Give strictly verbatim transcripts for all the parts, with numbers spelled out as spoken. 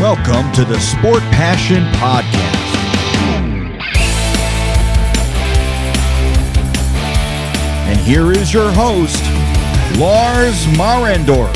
Welcome to the Sport Passion Podcast. And here is your host, Lars Marendorf.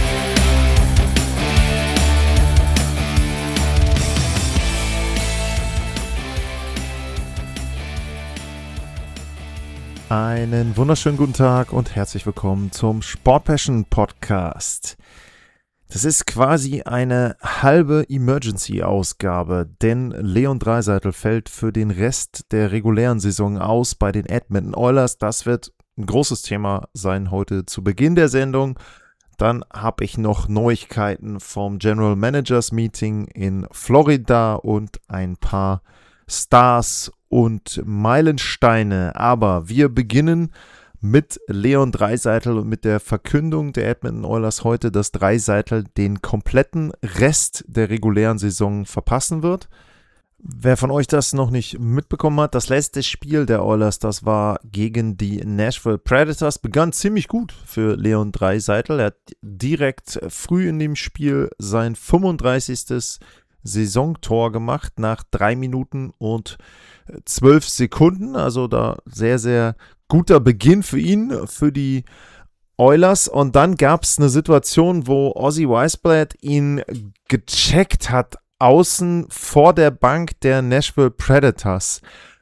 Einen wunderschönen guten Tag und herzlich willkommen zum Sport Passion Podcast. Das ist quasi eine halbe Emergency-Ausgabe, denn Leon Draisaitl fällt für den Rest der regulären Saison aus bei den Edmonton Oilers. Das wird ein großes Thema sein heute zu Beginn der Sendung. Dann habe ich noch Neuigkeiten vom General Managers Meeting in Florida und ein paar Stars und Meilensteine. Aber wir beginnen mit Leon Draisaitl und mit der Verkündung der Edmonton Oilers heute, dass Draisaitl den kompletten Rest der regulären Saison verpassen wird. Wer von euch das noch nicht mitbekommen hat, das letzte Spiel der Oilers, das war gegen die Nashville Predators, begann ziemlich gut für Leon Draisaitl. Er hat direkt früh in dem Spiel sein fünfunddreißigstes Saisontor gemacht nach drei Minuten und zwölf Sekunden, also da sehr, sehr guter Beginn für ihn, für die Oilers. Und dann gab es eine Situation, wo Ozzy Weisblatt ihn gecheckt hat, außen vor der Bank der Nashville Predators.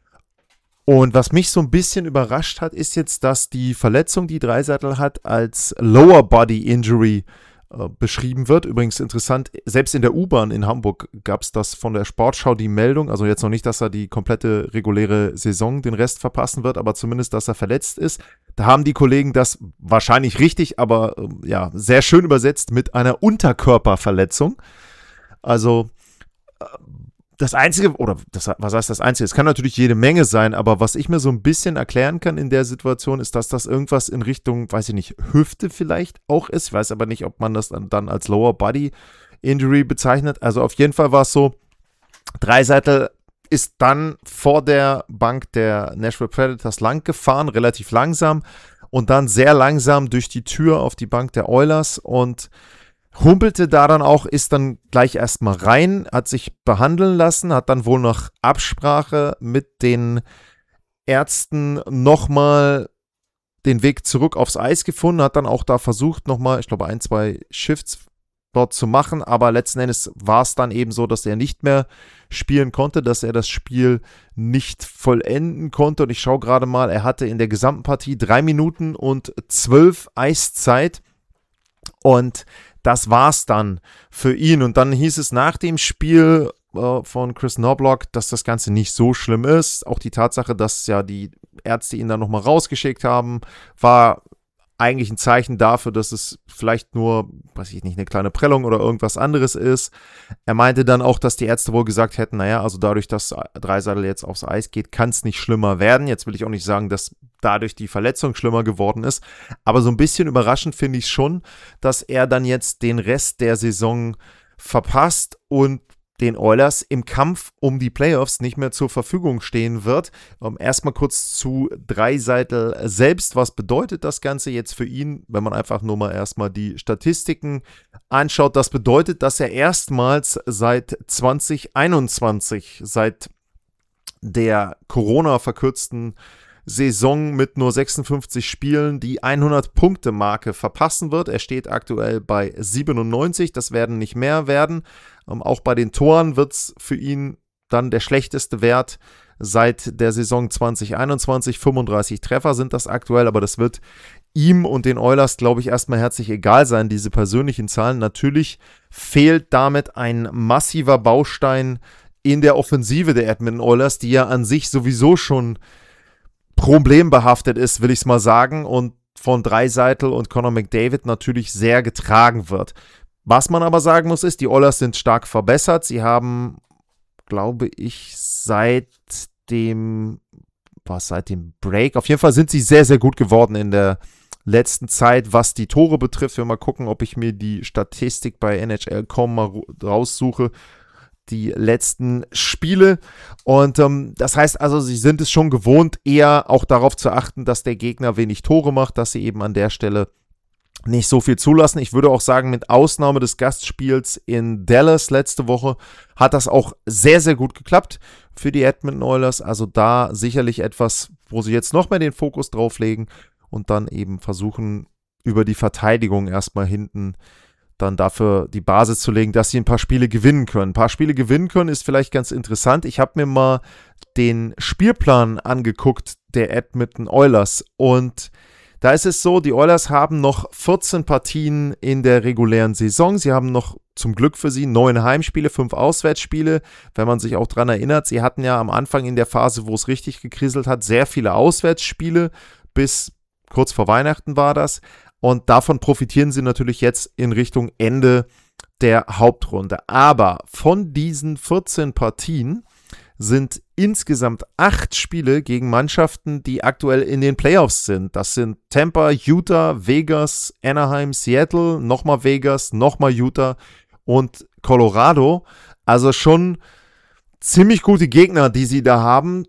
Und was mich so ein bisschen überrascht hat, ist jetzt, dass die Verletzung, die Draisaitl hat, als Lower Body Injury äh, beschrieben wird. Übrigens interessant, selbst in der U-Bahn in Hamburg gab es das von der Sportschau die Meldung, also jetzt noch nicht, dass er die komplette reguläre Saison den Rest verpassen wird, aber zumindest, dass er verletzt ist. Da haben die Kollegen das wahrscheinlich richtig, aber äh, ja, sehr schön übersetzt mit einer Unterkörperverletzung. Also äh, das Einzige, oder das, was heißt das Einzige? Es kann natürlich jede Menge sein, aber was ich mir so ein bisschen erklären kann in der Situation, ist, dass das irgendwas in Richtung, weiß ich nicht, Hüfte vielleicht auch ist. Ich weiß aber nicht, ob man das dann, dann als Lower Body Injury bezeichnet. Also auf jeden Fall war es so, Draisaitl ist dann vor der Bank der Nashville Predators lang gefahren, relativ langsam und dann sehr langsam durch die Tür auf die Bank der Oilers und humpelte da dann auch, ist dann gleich erstmal rein, hat sich behandeln lassen, hat dann wohl nach Absprache mit den Ärzten nochmal den Weg zurück aufs Eis gefunden, hat dann auch da versucht nochmal, ich glaube ein, zwei Shifts dort zu machen, aber letzten Endes war es dann eben so, dass er nicht mehr spielen konnte, dass er das Spiel nicht vollenden konnte und ich schaue gerade mal, er hatte in der gesamten Partie drei Minuten und zwölf Eiszeit und das war's dann für ihn. Und dann hieß es nach dem Spiel äh, von Chris Knobloch, dass das Ganze nicht so schlimm ist. Auch die Tatsache, dass ja die Ärzte ihn dann nochmal rausgeschickt haben, war eigentlich ein Zeichen dafür, dass es vielleicht nur, weiß ich nicht, eine kleine Prellung oder irgendwas anderes ist. Er meinte dann auch, dass die Ärzte wohl gesagt hätten, naja, also dadurch, dass Draisaitl jetzt aufs Eis geht, kann es nicht schlimmer werden. Jetzt will ich auch nicht sagen, dass dadurch die Verletzung schlimmer geworden ist, aber so ein bisschen überraschend finde ich schon, dass er dann jetzt den Rest der Saison verpasst und den Oilers im Kampf um die Playoffs nicht mehr zur Verfügung stehen wird. Um, erstmal kurz zu Draisaitl selbst. Was bedeutet das Ganze jetzt für ihn, wenn man einfach nur mal erstmal die Statistiken anschaut? Das bedeutet, dass er erstmals seit zwanzig einundzwanzig, seit der Corona-verkürzten Saison mit nur sechsundfünfzig Spielen die hundert-Punkte-Marke verpassen wird. Er steht aktuell bei siebenundneunzig, das werden nicht mehr werden. Ähm, auch bei den Toren wird es für ihn dann der schlechteste Wert seit der Saison zwanzig einundzwanzig. fünfunddreißig Treffer sind das aktuell, aber das wird ihm und den Oilers, glaube ich, erstmal herzlich egal sein, diese persönlichen Zahlen. Natürlich fehlt damit ein massiver Baustein in der Offensive der Edmonton Oilers, die ja an sich sowieso schon problembehaftet ist, will ich es mal sagen, und von Draisaitl und Connor McDavid natürlich sehr getragen wird. Was man aber sagen muss, ist, die Oilers sind stark verbessert. Sie haben, glaube ich, seit dem, was, seit dem Break, auf jeden Fall sind sie sehr, sehr gut geworden in der letzten Zeit, was die Tore betrifft. Wir mal gucken, ob ich mir die Statistik bei N H L Punkt com mal raussuche. Die letzten Spiele und ähm, das heißt also, sie sind es schon gewohnt, eher auch darauf zu achten, dass der Gegner wenig Tore macht, dass sie eben an der Stelle nicht so viel zulassen. Ich würde auch sagen, mit Ausnahme des Gastspiels in Dallas letzte Woche hat das auch sehr, sehr gut geklappt für die Edmonton Oilers. Also da sicherlich etwas, wo sie jetzt noch mehr den Fokus drauf legen und dann eben versuchen, über die Verteidigung erstmal hinten dann dafür die Basis zu legen, dass sie ein paar Spiele gewinnen können. Ein paar Spiele gewinnen können ist vielleicht ganz interessant. Ich habe mir mal den Spielplan angeguckt der Edmonton Oilers und da ist es so, die Oilers haben noch vierzehn Partien in der regulären Saison. Sie haben noch zum Glück für sie neun Heimspiele, fünf Auswärtsspiele. Wenn man sich auch daran erinnert, sie hatten ja am Anfang in der Phase, wo es richtig gekriselt hat, sehr viele Auswärtsspiele. Bis kurz vor Weihnachten war das. Und davon profitieren sie natürlich jetzt in Richtung Ende der Hauptrunde. Aber von diesen vierzehn Partien sind insgesamt acht Spiele gegen Mannschaften, die aktuell in den Playoffs sind. Das sind Tampa, Utah, Vegas, Anaheim, Seattle, nochmal Vegas, nochmal Utah und Colorado. Also schon ziemlich gute Gegner, die sie da haben.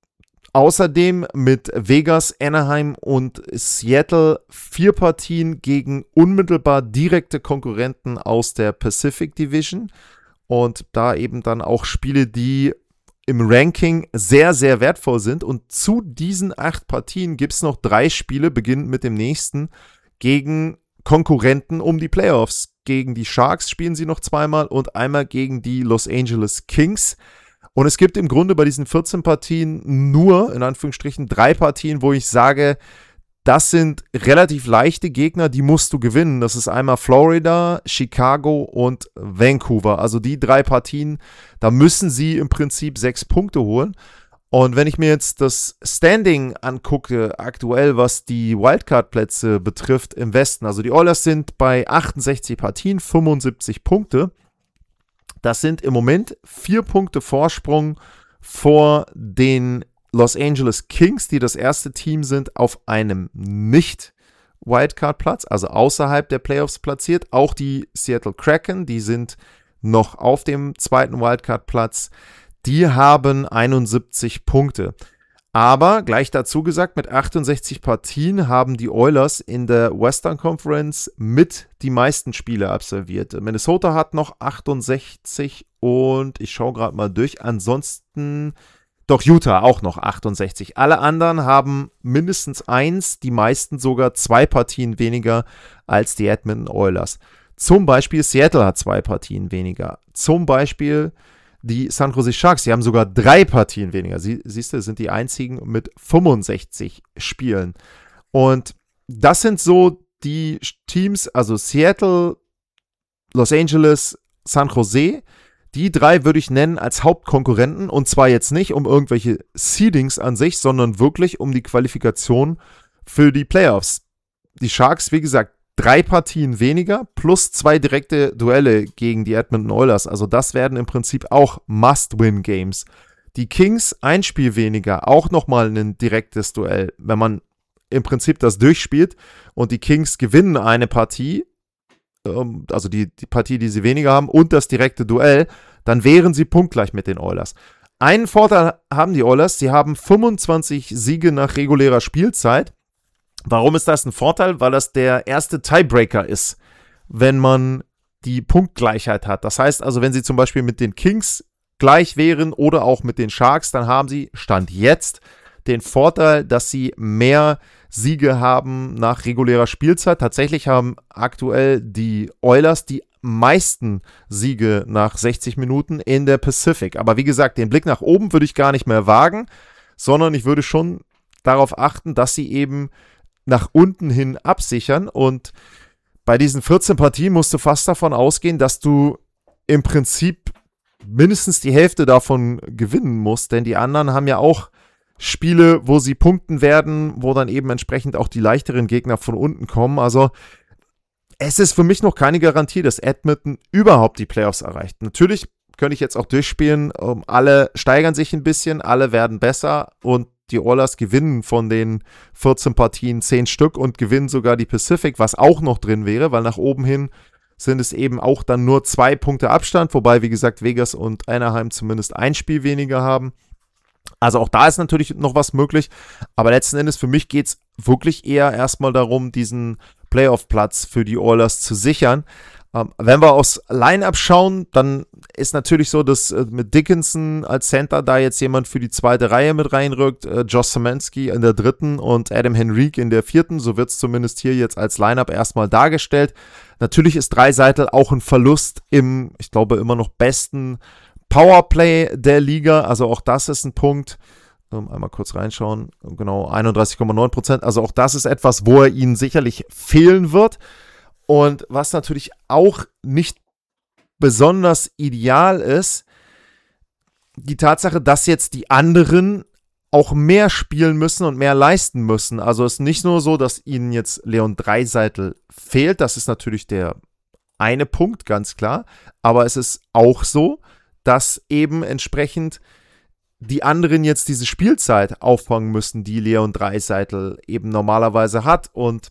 Außerdem mit Vegas, Anaheim und Seattle vier Partien gegen unmittelbar direkte Konkurrenten aus der Pacific Division. Und da eben dann auch Spiele, die im Ranking sehr, sehr wertvoll sind. Und zu diesen acht Partien gibt es noch drei Spiele, beginnend mit dem nächsten, gegen Konkurrenten um die Playoffs. Gegen die Sharks spielen sie noch zweimal und einmal gegen die Los Angeles Kings. Und es gibt im Grunde bei diesen vierzehn Partien nur, in Anführungsstrichen, drei Partien, wo ich sage, das sind relativ leichte Gegner, die musst du gewinnen. Das ist einmal Florida, Chicago und Vancouver. Also die drei Partien, da müssen sie im Prinzip sechs Punkte holen. Und wenn ich mir jetzt das Standing angucke, aktuell, was die Wildcard-Plätze betrifft im Westen, also die Oilers sind bei achtundsechzig Partien, fünfundsiebzig Punkte. Das sind im Moment vier Punkte Vorsprung vor den Los Angeles Kings, die das erste Team sind auf einem Nicht-Wildcard-Platz, also außerhalb der Playoffs platziert. Auch die Seattle Kraken, die sind noch auf dem zweiten Wildcard-Platz. Die haben einundsiebzig Punkte. Aber, gleich dazu gesagt, mit achtundsechzig Partien haben die Oilers in der Western Conference mit die meisten Spiele absolviert. Minnesota hat noch achtundsechzig und ich schaue gerade mal durch. Ansonsten, doch Utah auch noch achtundsechzig. Alle anderen haben mindestens eins, die meisten sogar zwei Partien weniger als die Edmonton Oilers. Zum Beispiel Seattle hat zwei Partien weniger. Zum Beispiel die San Jose Sharks, die haben sogar drei Partien weniger. Sie, siehst du, sind die einzigen mit fünfundsechzig Spielen. Und das sind so die Teams, also Seattle, Los Angeles, San Jose. Die drei würde ich nennen als Hauptkonkurrenten. Und zwar jetzt nicht um irgendwelche Seedings an sich, sondern wirklich um die Qualifikation für die Playoffs. Die Sharks, wie gesagt, drei Partien weniger plus zwei direkte Duelle gegen die Edmonton Oilers. Also das werden im Prinzip auch Must-Win-Games. Die Kings ein Spiel weniger, auch nochmal ein direktes Duell. Wenn man im Prinzip das durchspielt und die Kings gewinnen eine Partie, ähm, also die, die Partie, die sie weniger haben und das direkte Duell, dann wären sie punktgleich mit den Oilers. Einen Vorteil haben die Oilers, sie haben fünfundzwanzig Siege nach regulärer Spielzeit. Warum ist das ein Vorteil? Weil das der erste Tiebreaker ist, wenn man die Punktgleichheit hat. Das heißt also, wenn sie zum Beispiel mit den Kings gleich wären oder auch mit den Sharks, dann haben sie, Stand jetzt, den Vorteil, dass sie mehr Siege haben nach regulärer Spielzeit. Tatsächlich haben aktuell die Oilers die meisten Siege nach sechzig Minuten in der Pacific. Aber wie gesagt, den Blick nach oben würde ich gar nicht mehr wagen, sondern ich würde schon darauf achten, dass sie eben nach unten hin absichern und bei diesen vierzehn Partien musst du fast davon ausgehen, dass du im Prinzip mindestens die Hälfte davon gewinnen musst, denn die anderen haben ja auch Spiele, wo sie punkten werden, wo dann eben entsprechend auch die leichteren Gegner von unten kommen. Also es ist für mich noch keine Garantie, dass Edmonton überhaupt die Playoffs erreicht. Natürlich könnte ich jetzt auch durchspielen, alle steigern sich ein bisschen, alle werden besser und die Oilers gewinnen von den vierzehn Partien zehn Stück und gewinnen sogar die Pacific, was auch noch drin wäre, weil nach oben hin sind es eben auch dann nur zwei Punkte Abstand, wobei, wie gesagt, Vegas und Anaheim zumindest ein Spiel weniger haben. Also auch da ist natürlich noch was möglich, aber letzten Endes für mich geht es wirklich eher erstmal darum, diesen Playoff-Platz für die Oilers zu sichern. Ähm, wenn wir aufs Line-Up schauen, dann ist natürlich so, dass äh, mit Dickinson als Center da jetzt jemand für die zweite Reihe mit reinrückt, äh, Josh Szymanski in der dritten und Adam Henrique in der vierten. So wird es zumindest hier jetzt als Line-Up erstmal dargestellt. Natürlich ist Draisaitl auch ein Verlust im, ich glaube, immer noch besten Powerplay der Liga. Also auch das ist ein Punkt. Ähm, einmal kurz reinschauen. Genau, einunddreißig Komma neun Prozent. Also auch das ist etwas, wo er ihnen sicherlich fehlen wird. Und was natürlich auch nicht besonders ideal ist, die Tatsache, dass jetzt die anderen auch mehr spielen müssen und mehr leisten müssen. Also es ist nicht nur so, dass ihnen jetzt Leon Draisaitl fehlt. Das ist natürlich der eine Punkt, ganz klar. Aber es ist auch so, dass eben entsprechend die anderen jetzt diese Spielzeit auffangen müssen, die Leon Draisaitl eben normalerweise hat. Und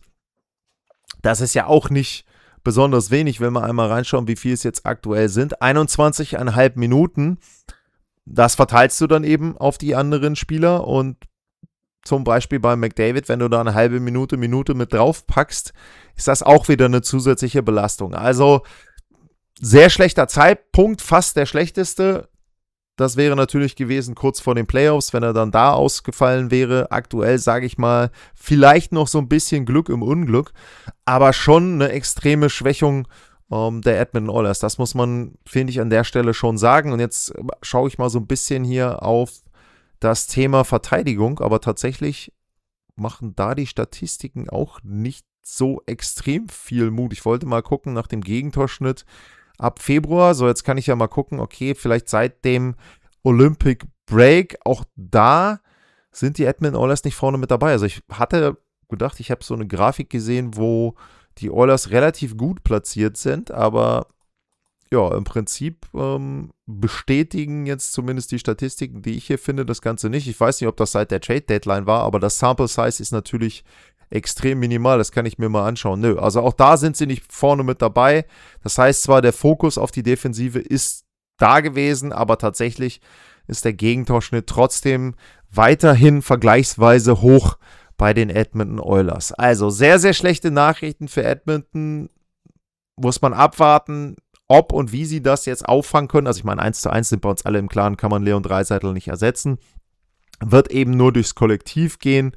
das ist ja auch nicht besonders wenig, wenn wir einmal reinschauen, wie viel es jetzt aktuell sind. einundzwanzig Komma fünf Minuten. Das verteilst du dann eben auf die anderen Spieler. Und zum Beispiel bei McDavid, wenn du da eine halbe Minute, Minute mit drauf packst, ist das auch wieder eine zusätzliche Belastung. Also sehr schlechter Zeitpunkt, fast der schlechteste. Das wäre natürlich gewesen kurz vor den Playoffs, wenn er dann da ausgefallen wäre. Aktuell sage ich mal, vielleicht noch so ein bisschen Glück im Unglück, aber schon eine extreme Schwächung ähm, der Edmonton Oilers. Das muss man, finde ich, an der Stelle schon sagen. Und jetzt schaue ich mal so ein bisschen hier auf das Thema Verteidigung, aber tatsächlich machen da die Statistiken auch nicht so extrem viel Mut. Ich wollte mal gucken nach dem Gegentorschnitt ab Februar. So, jetzt kann ich ja mal gucken, okay, vielleicht seit dem Olympic Break, auch da sind die Edmonton Oilers nicht vorne mit dabei. Also ich hatte gedacht, ich habe so eine Grafik gesehen, wo die Oilers relativ gut platziert sind, aber ja, im Prinzip ähm, bestätigen jetzt zumindest die Statistiken, die ich hier finde, das Ganze nicht. Ich weiß nicht, ob das seit der Trade-Deadline war, aber das Sample Size ist natürlich extrem minimal, das kann ich mir mal anschauen. Nö, also auch da sind sie nicht vorne mit dabei. Das heißt zwar, der Fokus auf die Defensive ist da gewesen, aber tatsächlich ist der Gegentorschnitt trotzdem weiterhin vergleichsweise hoch bei den Edmonton Oilers. Also sehr, sehr schlechte Nachrichten für Edmonton. Muss man abwarten, ob und wie sie das jetzt auffangen können. Also ich meine, eins zu eins sind bei uns alle im Klaren, kann man Leon Draisaitl nicht ersetzen. Wird eben nur durchs Kollektiv gehen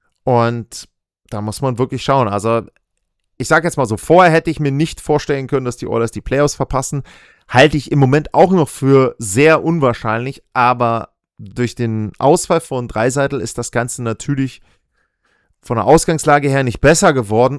und da muss man wirklich schauen. Also ich sage jetzt mal so, vorher hätte ich mir nicht vorstellen können, dass die Oilers die Playoffs verpassen. Halte ich im Moment auch noch für sehr unwahrscheinlich, aber durch den Ausfall von Draisaitl ist das Ganze natürlich von der Ausgangslage her nicht besser geworden.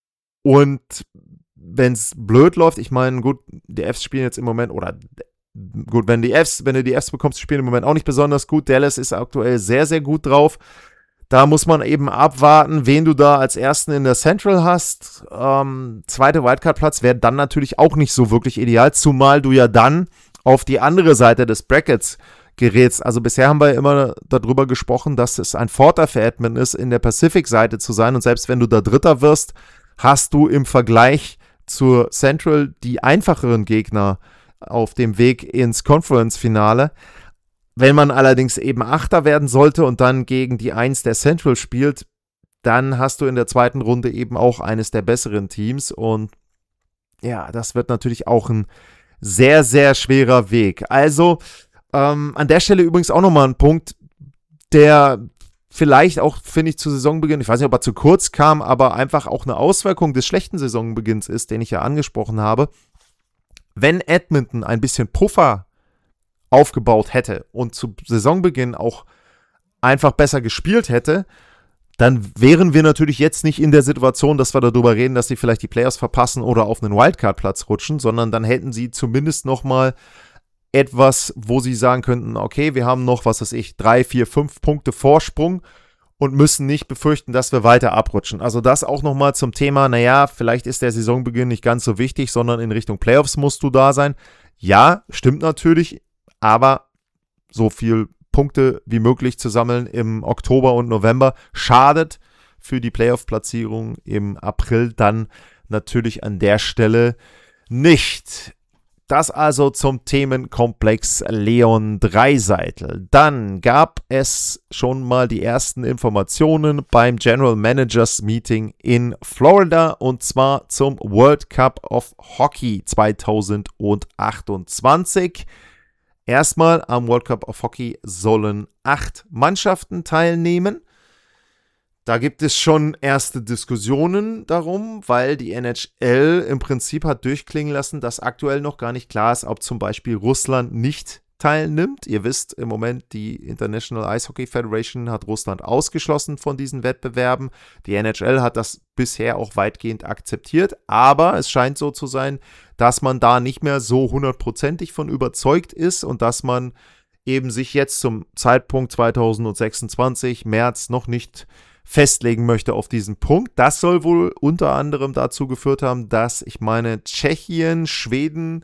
Und wenn es blöd läuft, ich meine, gut, die Fs spielen jetzt im Moment, oder gut, wenn die Fs, wenn du die Fs bekommst, spielen im Moment auch nicht besonders gut. Dallas ist aktuell sehr, sehr gut drauf. Da muss man eben abwarten, wen du da als Ersten in der Central hast. Ähm, zweite Wildcard-Platz wäre dann natürlich auch nicht so wirklich ideal, zumal du ja dann auf die andere Seite des Brackets gerätst. Also bisher haben wir immer darüber gesprochen, dass es ein Vorteil für Edmonton ist, in der Pacific-Seite zu sein. Und selbst wenn du da Dritter wirst, hast du im Vergleich zur Central die einfacheren Gegner auf dem Weg ins Conference-Finale. Wenn man allerdings eben Achter werden sollte und dann gegen die Eins der Central spielt, dann hast du in der zweiten Runde eben auch eines der besseren Teams. Und ja, das wird natürlich auch ein sehr, sehr schwerer Weg. Also ähm, an der Stelle übrigens auch nochmal ein Punkt, der vielleicht auch, finde ich, zu Saisonbeginn, ich weiß nicht, ob er zu kurz kam, aber einfach auch eine Auswirkung des schlechten Saisonbeginns ist, den ich ja angesprochen habe. Wenn Edmonton ein bisschen Puffer aufgebaut hätte und zu Saisonbeginn auch einfach besser gespielt hätte, dann wären wir natürlich jetzt nicht in der Situation, dass wir darüber reden, dass sie vielleicht die Playoffs verpassen oder auf einen Wildcard-Platz rutschen, sondern dann hätten sie zumindest nochmal etwas, wo sie sagen könnten, okay, wir haben noch, was weiß ich, drei, vier, fünf Punkte Vorsprung und müssen nicht befürchten, dass wir weiter abrutschen. Also das auch nochmal zum Thema, naja, vielleicht ist der Saisonbeginn nicht ganz so wichtig, sondern in Richtung Playoffs musst du da sein. Ja, stimmt natürlich, aber so viel Punkte wie möglich zu sammeln im Oktober und November schadet für die Playoff-Platzierung im April dann natürlich an der Stelle nicht. Das also zum Themenkomplex Leon Draisaitl. Dann gab es schon mal die ersten Informationen beim General Managers Meeting in Florida und zwar zum World Cup of Hockey zwanzig achtundzwanzig. Erstmal am World Cup of Hockey sollen acht Mannschaften teilnehmen. Da gibt es schon erste Diskussionen darum, weil die N H L im Prinzip hat durchklingen lassen, dass aktuell noch gar nicht klar ist, ob zum Beispiel Russland nicht teilnimmt. Ihr wisst im Moment, die International Ice Hockey Federation hat Russland ausgeschlossen von diesen Wettbewerben. Die N H L hat das bisher auch weitgehend akzeptiert, aber es scheint so zu sein, dass man da nicht mehr so hundertprozentig von überzeugt ist und dass man eben sich jetzt zum Zeitpunkt zwanzig sechsundzwanzig, März, noch nicht festlegen möchte auf diesen Punkt. Das soll wohl unter anderem dazu geführt haben, dass, ich meine, Tschechien, Schweden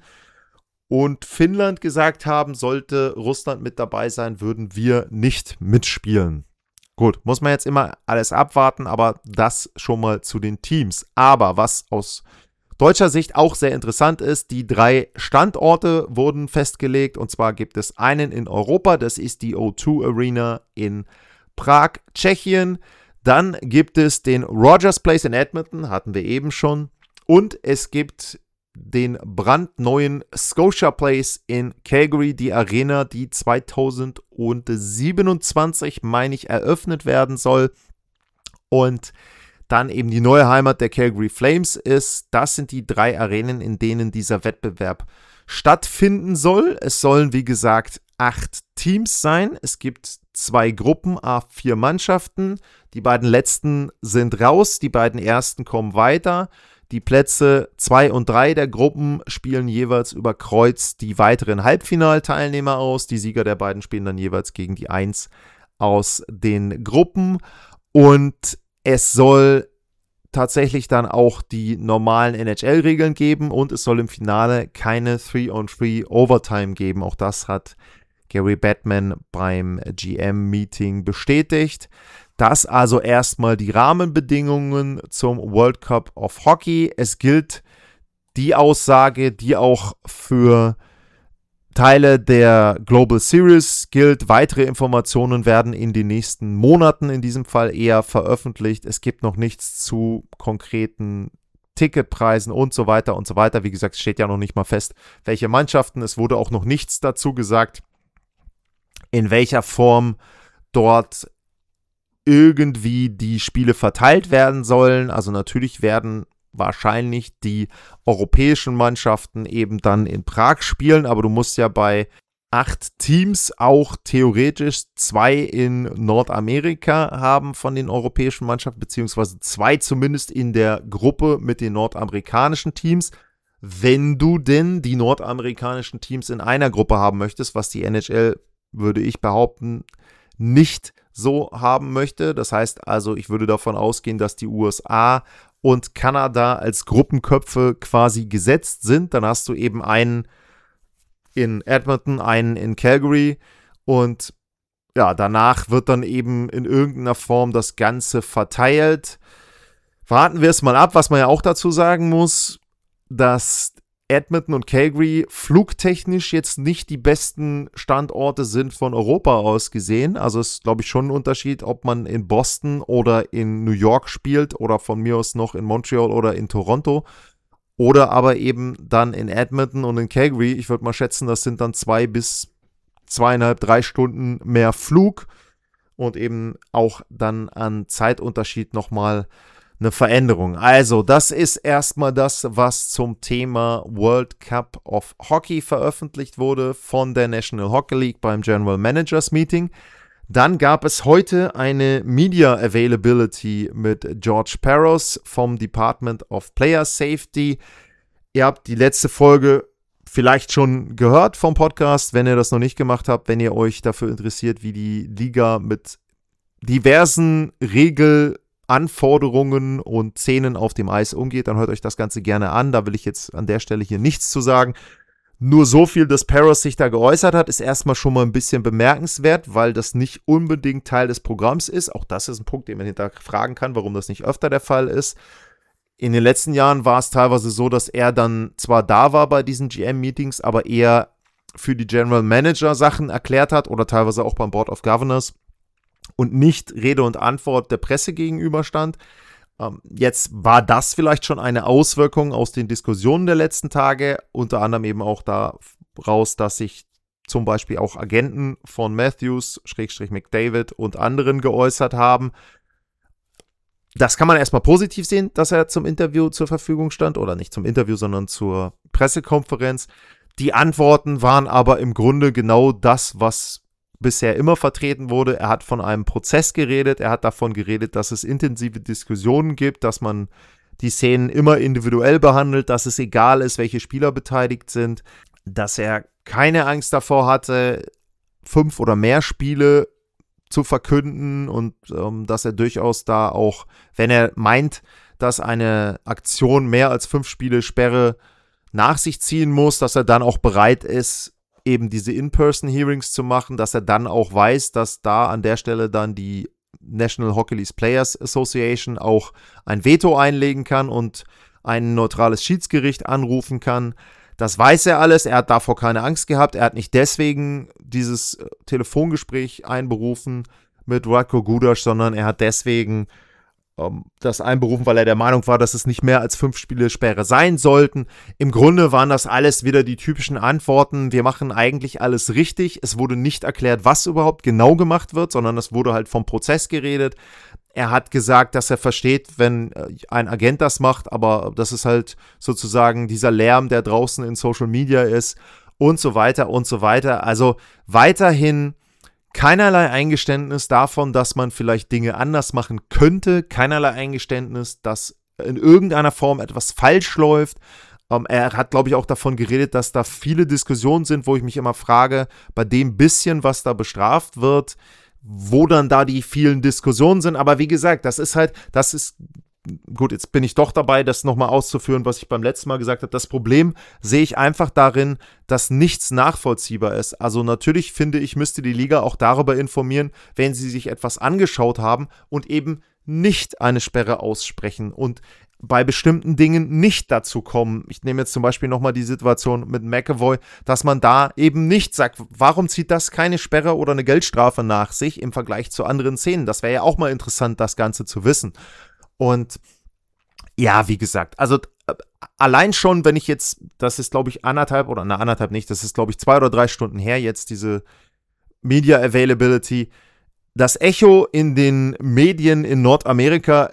und Finnland gesagt haben, sollte Russland mit dabei sein, würden wir nicht mitspielen. Gut, muss man jetzt immer alles abwarten, aber das schon mal zu den Teams. Aber was aus deutscher Sicht auch sehr interessant ist, die drei Standorte wurden festgelegt und zwar gibt es einen in Europa, das ist die O zwei Arena in Prag, Tschechien. Dann gibt es den Rogers Place in Edmonton, hatten wir eben schon. Und es gibt den brandneuen Scotia Place in Calgary, die Arena, die zwanzig siebenundzwanzig, meine ich, eröffnet werden soll. Und dann eben die neue Heimat der Calgary Flames ist. Das sind die drei Arenen, in denen dieser Wettbewerb stattfinden soll. Es sollen, wie gesagt, acht Teams sein. Es gibt zwei Gruppen, a vier Mannschaften. Die beiden letzten sind raus, die beiden ersten kommen weiter. Die Plätze zwei und drei der Gruppen spielen jeweils über Kreuz die weiteren Halbfinalteilnehmer aus. Die Sieger der beiden spielen dann jeweils gegen die eins aus den Gruppen. Und es soll tatsächlich dann auch die normalen N H L-Regeln geben und es soll im Finale keine three on three Overtime geben. Auch das hat Gary Bettman beim G M-Meeting bestätigt. Das also erstmal die Rahmenbedingungen zum World Cup of Hockey. Es gilt die Aussage, die auch für Teile der Global Series gilt. Weitere Informationen werden in den nächsten Monaten in diesem Fall eher veröffentlicht. Es gibt noch nichts zu konkreten Ticketpreisen und so weiter und so weiter. Wie gesagt, es steht ja noch nicht mal fest, welche Mannschaften. Es wurde auch noch nichts dazu gesagt, in welcher Form dort irgendwie die Spiele verteilt werden sollen. Also natürlich werden wahrscheinlich die europäischen Mannschaften eben dann in Prag spielen, aber du musst ja bei acht Teams auch theoretisch zwei in Nordamerika haben von den europäischen Mannschaften, beziehungsweise zwei zumindest in der Gruppe mit den nordamerikanischen Teams. Wenn du denn die nordamerikanischen Teams in einer Gruppe haben möchtest, was die N H L, würde ich behaupten, nicht so haben möchte. Das heißt also, ich würde davon ausgehen, dass die U S A und Kanada als Gruppenköpfe quasi gesetzt sind. Dann hast du eben einen in Edmonton, einen in Calgary und ja, danach wird dann eben in irgendeiner Form das Ganze verteilt. Warten wir es mal ab, was man ja auch dazu sagen muss, dass Edmonton und Calgary flugtechnisch jetzt nicht die besten Standorte sind von Europa aus gesehen. Also es ist, glaube ich, schon ein Unterschied, ob man in Boston oder in New York spielt oder von mir aus noch in Montreal oder in Toronto oder aber eben dann in Edmonton und in Calgary. Ich würde mal schätzen, das sind dann zwei bis zweieinhalb, drei Stunden mehr Flug und eben auch dann an Zeitunterschied nochmal eine Veränderung. Also, das ist erstmal das, was zum Thema World Cup of Hockey veröffentlicht wurde von der National Hockey League beim General Managers Meeting. Dann gab es heute eine Media Availability mit George Parros vom Department of Player Safety. Ihr habt die letzte Folge vielleicht schon gehört vom Podcast, wenn ihr das noch nicht gemacht habt, wenn ihr euch dafür interessiert, wie die Liga mit diversen Regeln Anforderungen und Szenen auf dem Eis umgeht, dann hört euch das Ganze gerne an. Da will ich jetzt an der Stelle hier nichts zu sagen. Nur so viel, dass Parros sich da geäußert hat, ist erstmal schon mal ein bisschen bemerkenswert, weil das nicht unbedingt Teil des Programms ist. Auch das ist ein Punkt, den man hinterfragen kann, warum das nicht öfter der Fall ist. In den letzten Jahren war es teilweise so, dass er dann zwar da war bei diesen G M-Meetings, aber eher für die General Manager Sachen erklärt hat oder teilweise auch beim Board of Governors und nicht Rede und Antwort der Presse gegenüberstand. Ähm, jetzt war das vielleicht schon eine Auswirkung aus den Diskussionen der letzten Tage, unter anderem eben auch daraus, dass sich zum Beispiel auch Agenten von Matthews, Schrägstrich McDavid und anderen geäußert haben. Das kann man erstmal positiv sehen, dass er zum Interview zur Verfügung stand, oder nicht zum Interview, sondern zur Pressekonferenz. Die Antworten waren aber im Grunde genau das, was bisher immer vertreten wurde. Er hat von einem Prozess geredet, er hat davon geredet, dass es intensive Diskussionen gibt, dass man die Szenen immer individuell behandelt, dass es egal ist, welche Spieler beteiligt sind, dass er keine Angst davor hatte, fünf oder mehr Spiele zu verkünden und ähm, dass er durchaus da auch, wenn er meint, dass eine Aktion mehr als fünf Spiele Sperre nach sich ziehen muss, dass er dann auch bereit ist, eben diese In-Person-Hearings zu machen, dass er dann auch weiß, dass da an der Stelle dann die National Hockey League Players Association auch ein Veto einlegen kann und ein neutrales Schiedsgericht anrufen kann. Das weiß er alles, er hat davor keine Angst gehabt, er hat nicht deswegen dieses Telefongespräch einberufen mit Radko Gudas, sondern er hat deswegen ähm, das einberufen, weil er der Meinung war, dass es nicht mehr als fünf Spiele Sperre sein sollten. Im Grunde waren das alles wieder die typischen Antworten, wir machen eigentlich alles richtig, es wurde nicht erklärt, was überhaupt genau gemacht wird, sondern es wurde halt vom Prozess geredet. Er hat gesagt, dass er versteht, wenn ein Agent das macht, aber das ist halt sozusagen dieser Lärm, der draußen in Social Media ist und so weiter und so weiter. Also weiterhin keinerlei Eingeständnis davon, dass man vielleicht Dinge anders machen könnte, keinerlei Eingeständnis, dass in irgendeiner Form etwas falsch läuft. Ähm, er hat, glaube ich, auch davon geredet, dass da viele Diskussionen sind, wo ich mich immer frage, bei dem bisschen, was da bestraft wird, wo dann da die vielen Diskussionen sind, aber wie gesagt, das ist halt, das ist, gut, jetzt bin ich doch dabei, das nochmal auszuführen, was ich beim letzten Mal gesagt habe. Das Problem sehe ich einfach darin, dass nichts nachvollziehbar ist. Also natürlich finde ich, müsste die Liga auch darüber informieren, wenn sie sich etwas angeschaut haben und eben nicht eine Sperre aussprechen und bei bestimmten Dingen nicht dazu kommen. Ich nehme jetzt zum Beispiel nochmal die Situation mit McAvoy, dass man da eben nicht sagt, warum zieht das keine Sperre oder eine Geldstrafe nach sich im Vergleich zu anderen Szenen? Das wäre ja auch mal interessant, das Ganze zu wissen. Und ja, wie gesagt, also äh, allein schon, wenn ich jetzt, das ist glaube ich anderthalb oder na anderthalb nicht, das ist glaube ich zwei oder drei Stunden her jetzt, diese Media Availability, das Echo in den Medien in Nordamerika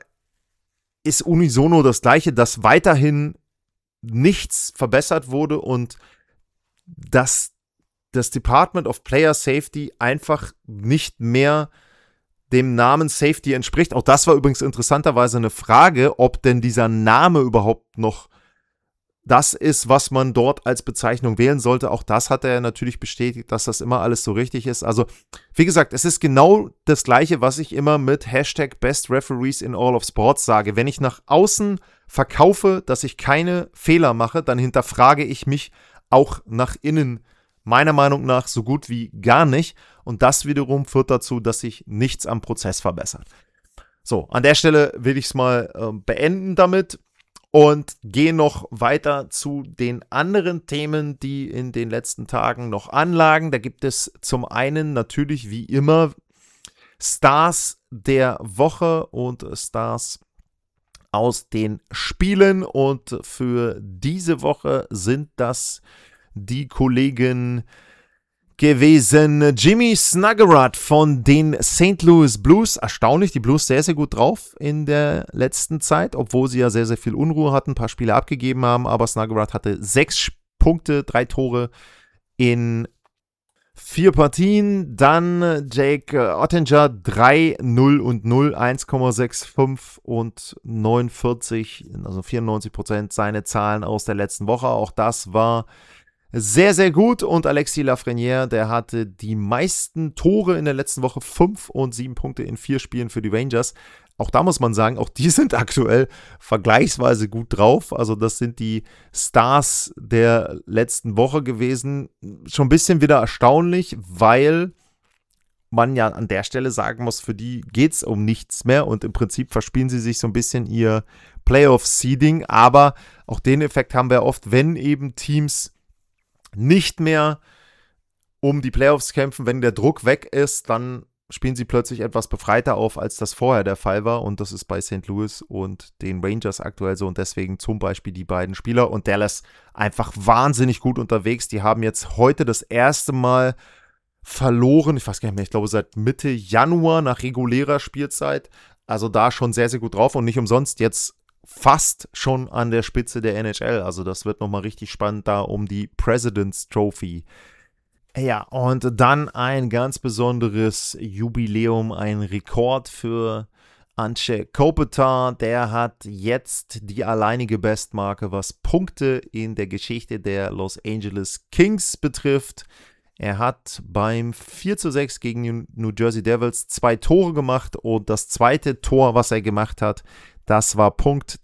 ist unisono das Gleiche, dass weiterhin nichts verbessert wurde und dass das Department of Player Safety einfach nicht mehr dem Namen Safety entspricht. Auch das war übrigens interessanterweise eine Frage, ob denn dieser Name überhaupt noch das ist, was man dort als Bezeichnung wählen sollte. Auch das hat er natürlich bestätigt, dass das immer alles so richtig ist. Also, wie gesagt, es ist genau das Gleiche, was ich immer mit Hashtag Best Referees in All of Sports sage. Wenn ich nach außen verkaufe, dass ich keine Fehler mache, dann hinterfrage ich mich auch nach innen, meiner Meinung nach, so gut wie gar nicht. Und das wiederum führt dazu, dass sich nichts am Prozess verbessert. So, an der Stelle will ich es mal äh, beenden damit. Und gehe noch weiter zu den anderen Themen, die in den letzten Tagen noch anlagen. Da gibt es zum einen natürlich wie immer Stars der Woche und Stars aus den Spielen. Und für diese Woche sind das die Kollegen gewesen. Jimmy Snuggerud von den Saint Louis Blues. Erstaunlich, die Blues sehr, sehr gut drauf in der letzten Zeit, obwohl sie ja sehr, sehr viel Unruhe hatten, ein paar Spiele abgegeben haben, aber Snuggerud hatte sechs Punkte, drei Tore in vier Partien. Dann Jake Oettinger drei, null und null, eins Komma fünfundsechzig und neunundvierzig, also vierundneunzig Prozent seine Zahlen aus der letzten Woche. Auch das war sehr, sehr gut. Und Alexis Lafrenière, der hatte die meisten Tore in der letzten Woche, fünf und sieben Punkte in vier Spielen für die Rangers. Auch da muss man sagen, auch die sind aktuell vergleichsweise gut drauf. Also das sind die Stars der letzten Woche gewesen. Schon ein bisschen wieder erstaunlich, weil man ja an der Stelle sagen muss, für die geht es um nichts mehr und im Prinzip verspielen sie sich so ein bisschen ihr Playoff-Seeding, aber auch den Effekt haben wir oft, wenn eben Teams nicht mehr um die Playoffs kämpfen, wenn der Druck weg ist, dann spielen sie plötzlich etwas befreiter auf, als das vorher der Fall war, und das ist bei Sankt Louis und den Rangers aktuell so, und deswegen zum Beispiel die beiden Spieler und Dallas einfach wahnsinnig gut unterwegs. Die haben jetzt heute das erste Mal verloren, ich weiß gar nicht mehr, ich glaube seit Mitte Januar nach regulärer Spielzeit, also da schon sehr, sehr gut drauf und nicht umsonst jetzt fast schon an der Spitze der N H L, also das wird nochmal richtig spannend da um die President's Trophy. Ja, und dann ein ganz besonderes Jubiläum, ein Rekord für Anze Kopitar. Der hat jetzt die alleinige Bestmarke, was Punkte in der Geschichte der Los Angeles Kings betrifft. Er hat beim vier zu sechs gegen New Jersey Devils zwei Tore gemacht und das zweite Tor, was er gemacht hat, das war Punkt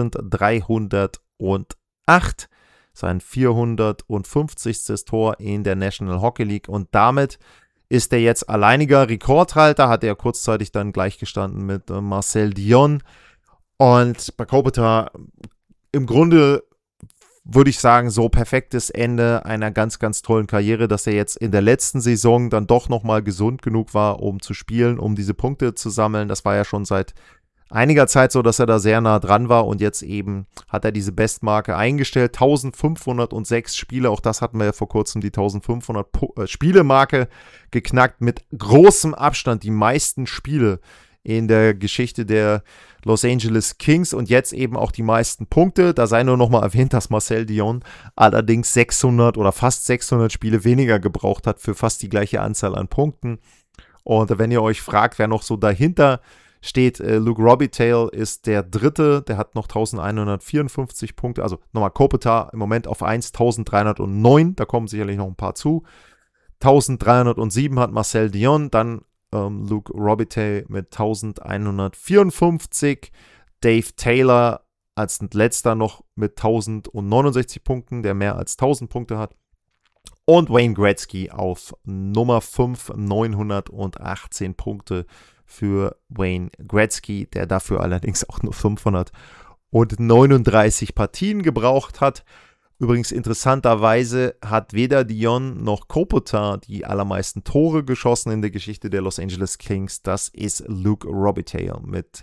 eintausenddreihundertacht. Sein vierhundertfünfzigstes Tor in der National Hockey League und damit ist er jetzt alleiniger Rekordhalter, hat er kurzzeitig dann gleichgestanden mit äh, Marcel Dionne und bei Kopitar im Grunde würde ich sagen, so perfektes Ende einer ganz, ganz tollen Karriere, dass er jetzt in der letzten Saison dann doch nochmal gesund genug war, um zu spielen, um diese Punkte zu sammeln. Das war ja schon seit einiger Zeit so, dass er da sehr nah dran war und jetzt eben hat er diese Bestmarke eingestellt. eintausendfünfhundertsechs Spiele, auch das hatten wir ja vor kurzem, die eintausendfünfhundert Spiele-Marke geknackt, mit großem Abstand die meisten Spiele in der Geschichte der Los Angeles Kings und jetzt eben auch die meisten Punkte. Da sei nur nochmal erwähnt, dass Marcel Dionne allerdings sechshundert oder fast sechshundert Spiele weniger gebraucht hat für fast die gleiche Anzahl an Punkten. Und wenn ihr euch fragt, wer noch so dahinter steht, äh, Luc Robitaille ist der Dritte, der hat noch eintausendeinhundertvierundfünfzig Punkte, also nochmal Kopitar im Moment auf eins, eintausenddreihundertneun, da kommen sicherlich noch ein paar zu. eintausenddreihundertsieben hat Marcel Dionne, dann ähm, Luc Robitaille mit eintausendeinhundertvierundfünfzig, Dave Taylor als letzter noch mit eintausendneunundsechzig Punkten, der mehr als tausend Punkte hat. Und Wayne Gretzky auf Nummer fünf, neunhundertachtzehn Punkte für Wayne Gretzky, der dafür allerdings auch nur fünfhundertneununddreißig Partien gebraucht hat. Übrigens interessanterweise hat weder Dionne noch Kopitar die allermeisten Tore geschossen in der Geschichte der Los Angeles Kings. Das ist Luc Robitaille mit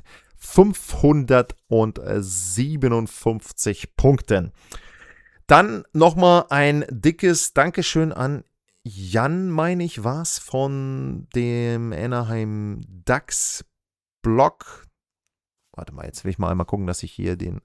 fünfhundertsiebenundfünfzig Punkten. Dann nochmal ein dickes Dankeschön an Jan, meine ich, war es, von dem Anaheim Ducks Blog. Warte mal, jetzt will ich mal einmal gucken, dass ich hier den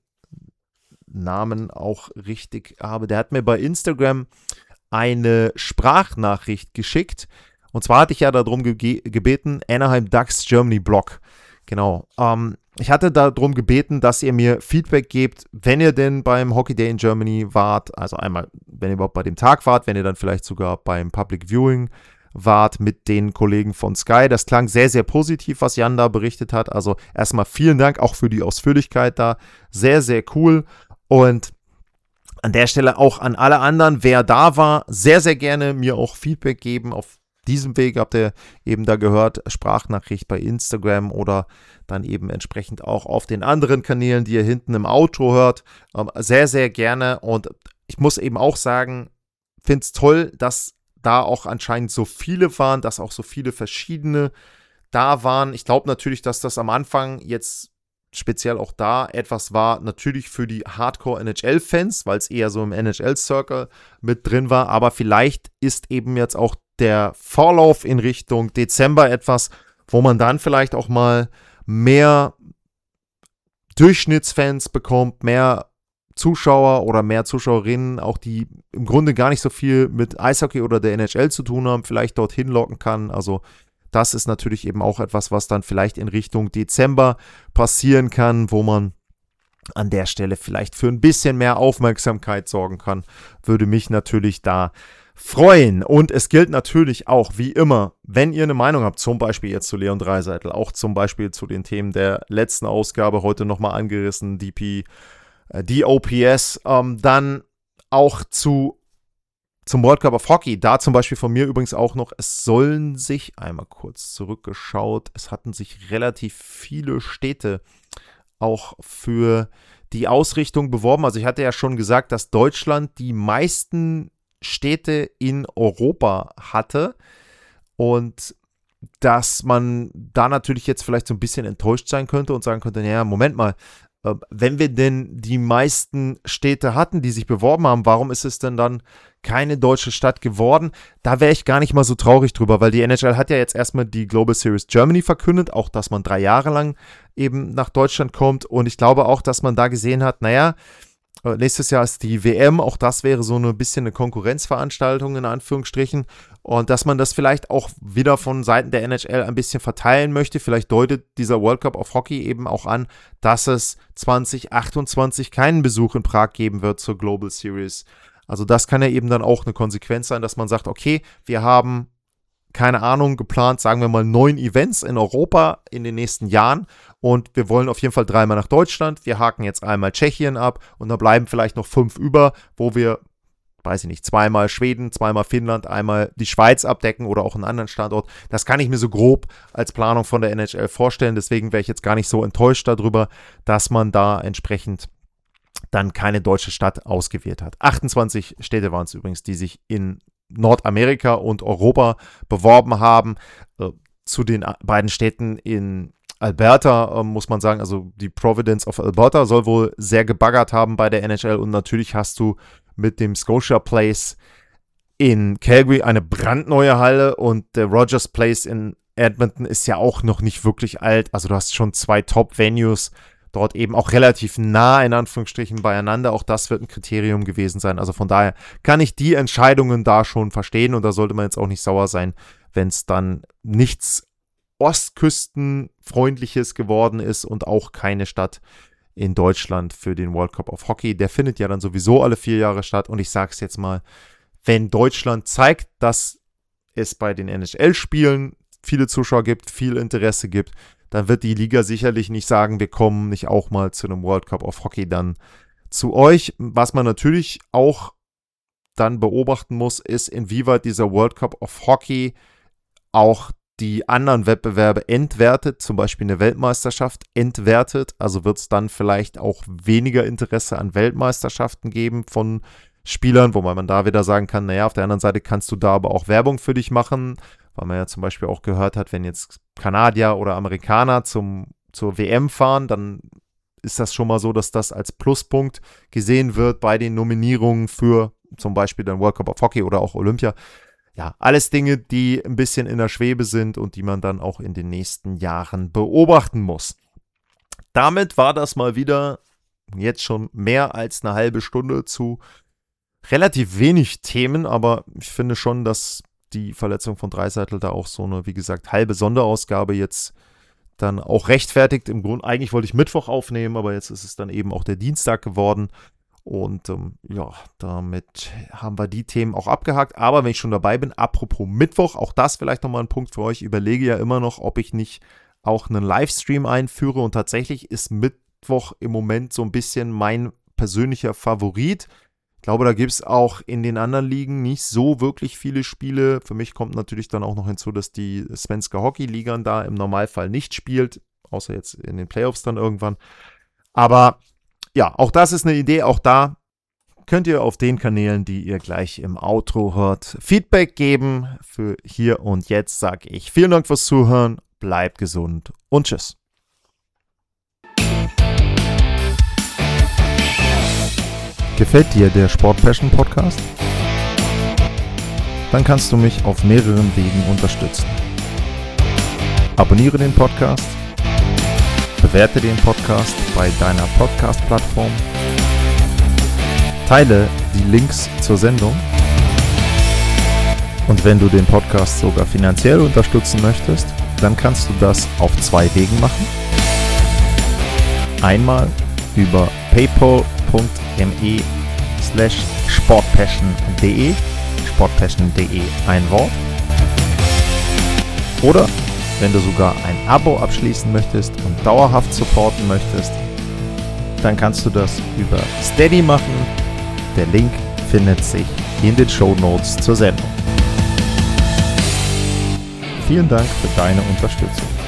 Namen auch richtig habe. Der hat mir bei Instagram eine Sprachnachricht geschickt. Und zwar hatte ich ja darum ge- gebeten, Anaheim Ducks Germany Blog. Genau. Ähm, ich hatte darum gebeten, dass ihr mir Feedback gebt, wenn ihr denn beim Hockey Day in Germany wart. Also einmal, wenn ihr überhaupt bei dem Tag wart, wenn ihr dann vielleicht sogar beim Public Viewing wart mit den Kollegen von Sky. Das klang sehr, sehr positiv, was Jan da berichtet hat. Also erstmal vielen Dank auch für die Ausführlichkeit da. Sehr, sehr cool. Und an der Stelle auch an alle anderen, wer da war, sehr, sehr gerne mir auch Feedback geben. Auf diesem Weg habt ihr eben da gehört, Sprachnachricht bei Instagram oder dann eben entsprechend auch auf den anderen Kanälen, die ihr hinten im Outro hört. Sehr, sehr gerne. Und ich muss eben auch sagen, finde es toll, dass da auch anscheinend so viele waren, dass auch so viele verschiedene da waren. Ich glaube natürlich, dass das am Anfang jetzt speziell auch da etwas war, natürlich für die Hardcore-N H L-Fans, weil es eher so im N H L-Circle mit drin war, aber vielleicht ist eben jetzt auch der Vorlauf in Richtung Dezember etwas, wo man dann vielleicht auch mal mehr Durchschnittsfans bekommt, mehr Zuschauer oder mehr Zuschauerinnen, auch die im Grunde gar nicht so viel mit Eishockey oder der N H L zu tun haben, vielleicht dorthin locken kann. Also das ist natürlich eben auch etwas, was dann vielleicht in Richtung Dezember passieren kann, wo man an der Stelle vielleicht für ein bisschen mehr Aufmerksamkeit sorgen kann. Würde mich natürlich da freuen. Und es gilt natürlich auch, wie immer, wenn ihr eine Meinung habt, zum Beispiel jetzt zu Leon Draisaitl, auch zum Beispiel zu den Themen der letzten Ausgabe, heute nochmal angerissen, D P, äh, D O P S, ähm, dann auch zu Zum World Cup of Hockey, da zum Beispiel von mir übrigens auch noch, es sollen sich, einmal kurz zurückgeschaut, es hatten sich relativ viele Städte auch für die Ausrichtung beworben. Also ich hatte ja schon gesagt, dass Deutschland die meisten Städte in Europa hatte und dass man da natürlich jetzt vielleicht so ein bisschen enttäuscht sein könnte und sagen könnte, naja, Moment mal, äh, wenn wir denn die meisten Städte hatten, die sich beworben haben, warum ist es denn dann keine deutsche Stadt geworden? Da wäre ich gar nicht mal so traurig drüber, weil die N H L hat ja jetzt erstmal die Global Series Germany verkündet, auch dass man drei Jahre lang eben nach Deutschland kommt und ich glaube auch, dass man da gesehen hat, naja, nächstes Jahr ist die W M, auch das wäre so ein bisschen eine Konkurrenzveranstaltung in Anführungsstrichen und dass man das vielleicht auch wieder von Seiten der N H L ein bisschen verteilen möchte. Vielleicht deutet dieser World Cup of Hockey eben auch an, dass es zwanzig achtundzwanzig keinen Besuch in Prag geben wird zur Global Series. Also das kann ja eben dann auch eine Konsequenz sein, dass man sagt, okay, wir haben, keine Ahnung, geplant, sagen wir mal, neun Events in Europa in den nächsten Jahren und wir wollen auf jeden Fall dreimal nach Deutschland. Wir haken jetzt einmal Tschechien ab und da bleiben vielleicht noch fünf über, wo wir, weiß ich nicht, zweimal Schweden, zweimal Finnland, einmal die Schweiz abdecken oder auch einen anderen Standort. Das kann ich mir so grob als Planung von der N H L vorstellen. Deswegen wäre ich jetzt gar nicht so enttäuscht darüber, dass man da entsprechend dann keine deutsche Stadt ausgewählt hat. achtundzwanzig Städte waren es übrigens, die sich in Nordamerika und Europa beworben haben. Äh, zu den beiden Städten in Alberta äh, muss man sagen, also die Providence of Alberta soll wohl sehr gebaggert haben bei der N H L und natürlich hast du mit dem Scotia Place in Calgary eine brandneue Halle und der Rogers Place in Edmonton ist ja auch noch nicht wirklich alt. Also du hast schon zwei Top-Venues dort eben auch relativ nah in Anführungsstrichen beieinander. Auch das wird ein Kriterium gewesen sein. Also von daher kann ich die Entscheidungen da schon verstehen und da sollte man jetzt auch nicht sauer sein, wenn es dann nichts Ostküstenfreundliches geworden ist und auch keine Stadt in Deutschland für den World Cup of Hockey. Der findet ja dann sowieso alle vier Jahre statt und ich sage es jetzt mal, wenn Deutschland zeigt, dass es bei den N H L-Spielen viele Zuschauer gibt, viel Interesse gibt, dann wird die Liga sicherlich nicht sagen, wir kommen nicht auch mal zu einem World Cup of Hockey dann zu euch. Was man natürlich auch dann beobachten muss, ist, inwieweit dieser World Cup of Hockey auch die anderen Wettbewerbe entwertet, zum Beispiel eine Weltmeisterschaft entwertet. Also wird es dann vielleicht auch weniger Interesse an Weltmeisterschaften geben von Spielern, wobei man da wieder sagen kann, naja, auf der anderen Seite kannst du da aber auch Werbung für dich machen, weil man ja zum Beispiel auch gehört hat, wenn jetzt Kanadier oder Amerikaner zum, zur W M fahren, dann ist das schon mal so, dass das als Pluspunkt gesehen wird bei den Nominierungen für zum Beispiel den World Cup of Hockey oder auch Olympia. Ja, alles Dinge, die ein bisschen in der Schwebe sind und die man dann auch in den nächsten Jahren beobachten muss. Damit war das mal wieder jetzt schon mehr als eine halbe Stunde zu relativ wenig Themen, aber ich finde schon, dass die Verletzung von Draisaitl da auch so eine, wie gesagt, halbe Sonderausgabe jetzt dann auch rechtfertigt. Im Grunde, eigentlich wollte ich Mittwoch aufnehmen, aber jetzt ist es dann eben auch der Dienstag geworden. Und ähm, ja, damit haben wir die Themen auch abgehakt. Aber wenn ich schon dabei bin, apropos Mittwoch, auch das vielleicht nochmal ein Punkt für euch. Ich überlege ja immer noch, ob ich nicht auch einen Livestream einführe. Und tatsächlich ist Mittwoch im Moment so ein bisschen mein persönlicher Favorit. Ich glaube, da gibt es auch in den anderen Ligen nicht so wirklich viele Spiele. Für mich kommt natürlich dann auch noch hinzu, dass die Svenska Hockey-Liga da im Normalfall nicht spielt, außer jetzt in den Playoffs dann irgendwann. Aber ja, auch das ist eine Idee. Auch da könnt ihr auf den Kanälen, die ihr gleich im Outro hört, Feedback geben. Für hier und jetzt sage ich vielen Dank fürs Zuhören, bleibt gesund und tschüss. Gefällt dir der Sport Passion Podcast? Dann kannst du mich auf mehreren Wegen unterstützen. Abonniere den Podcast, bewerte den Podcast bei deiner Podcast-Plattform, teile die Links zur Sendung und wenn du den Podcast sogar finanziell unterstützen möchtest, dann kannst du das auf zwei Wegen machen. Einmal über paypal punkt me slash sportpassion.de sportpassion.de ein Wort. Oder wenn du sogar ein Abo abschließen möchtest und dauerhaft supporten möchtest, dann kannst du das über Steady machen. Der Link findet sich in den Shownotes zur Sendung. Vielen Dank für deine Unterstützung.